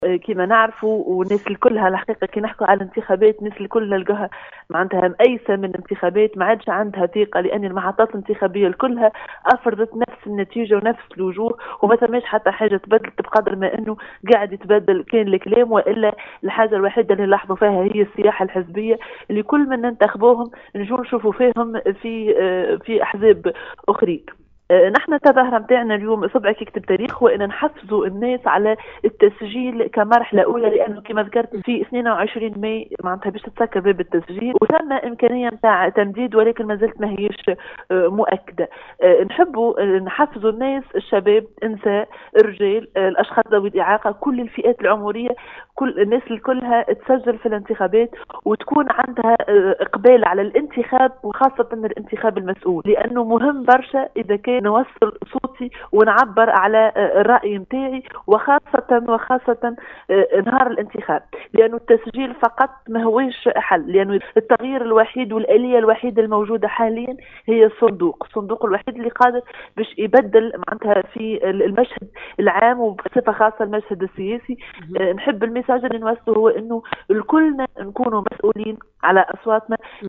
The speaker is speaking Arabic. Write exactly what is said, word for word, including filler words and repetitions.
كما نعرفوا، والناس الكلها الحقيقه كي نحكوا على الانتخابات الناس الكل نلقاها معناتها مأيسه من الانتخابات، ما عادش عندها ثقه، لان المحطات الانتخابيه الكلها افرضت نفس النتيجه ونفس الوجوه، وما ثماش حتى حاجه تبدلت بقدر ما انه قاعد يتبدل كان الكلام، والا الحاجه الوحيده اللي نلاحظوا فيها هي السياحه الحزبيه اللي كل من ننتخبوهم نجوا نشوفوا فيهم في في احزاب اخرين. نحن التظاهرة متاعنا اليوم صبع كي كتب تاريخ، وإن نحفزوا الناس على التسجيل كمرحلة أولى، لأنه كما ذكرت في اثنين وعشرين ماي معناتها باش تتسكر باب التسجيل، وثم إمكانية متاع تمديد ولكن ما زلت ما هيش مؤكدة. نحبوا نحفزوا الناس، الشباب، النساء، الرجال، الأشخاص ذوي الإعاقة، كل الفئات العمرية، كل الناس الكلها تسجل في الانتخابات وتكون عندها إقبال على الانتخاب، وخاصة الانتخاب المسؤول، لأنه مهم برشا إذا كان نوصل صوتي ونعبر على الرأي متاعي، وخاصة وخاصة نهار الانتخاب، لأنه التسجيل فقط ما هوش حل، لأنه التغيير الوحيد والآلية الوحيدة الموجودة حاليا هي الصندوق، الصندوق الوحيد اللي قادر باش يبدل معناتها في المشهد العام وبصفة خاصة المشهد السياسي. نحب المساج اللي نوصله هو إنه الكلنا نكونوا مسؤولين على أصواتنا،